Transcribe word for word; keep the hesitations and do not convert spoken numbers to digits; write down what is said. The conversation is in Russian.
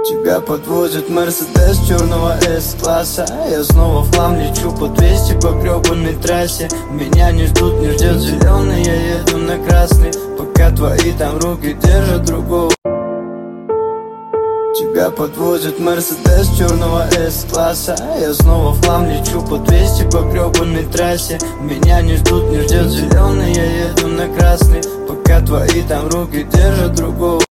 Тебя подвозит Мерседес черного С-класса. Я снова в хлам лечу по двести по гребаной трассе. Меня не ждут, не ждет зеленый, я еду на красный, пока твои там руки держат другого. Тебя подвозит Мерседес черного С-класса. Я снова в хлам лечу по двести по гребаной трассе. Меня не ждут, не ждет зеленый, я еду на красный, пока твои там руки держат другого.